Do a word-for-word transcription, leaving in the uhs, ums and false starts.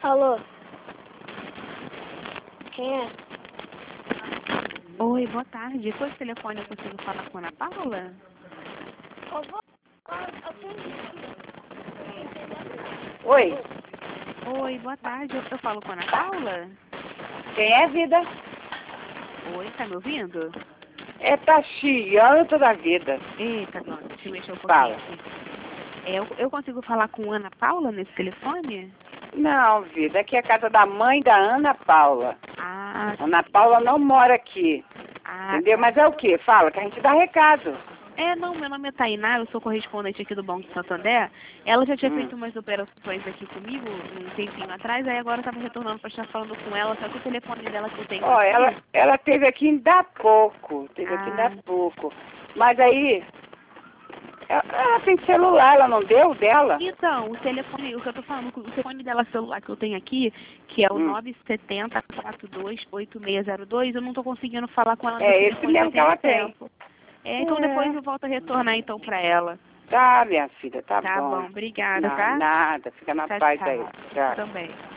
Alô? Quem é? Oi, boa tarde. Com esse telefone eu consigo falar com a Ana Paula? Eu vou... Atende. Oi, Oi, boa tarde. Eu, eu falo com a Ana Paula? quem é vida? Oi, tá me ouvindo? É tá chiando toda a vida. Eita, dona, deixa eu mexer um pouquinho Fala. aqui. É, eu, eu consigo falar com a Ana Paula nesse telefone? Não, vida, aqui é a casa da mãe da Ana Paula. Ah, Ana Paula não mora aqui, ah, entendeu? tá. Mas é o quê? Fala, que a gente dá recado. É, não, meu nome é Tainá, eu sou correspondente aqui do Banco de Santander. Ela já tinha Hum. feito umas operações aqui comigo um tempinho atrás, aí agora eu tava retornando para estar falando com ela, só que o telefone dela que eu tenho Ó, aqui... ela, ela teve aqui ainda há pouco, teve aqui ainda há Ah, pouco. Mas aí, ela, ela tem celular, ela não deu o dela? então, o telefone, o que eu tô falando, o telefone dela celular que eu tenho aqui, que é o Hum. nove sete zero, quatro dois, oito seis zero dois, eu não tô conseguindo falar com ela É nesse esse telefone mesmo já que ela tem tem. tempo. É, então depois eu volto a retornar então pra ela. Tá, minha filha, tá, Tá bom. bom, obrigada, Não, tá? nada, fica na Tchau, paz tchau. aí. Tchau. Também.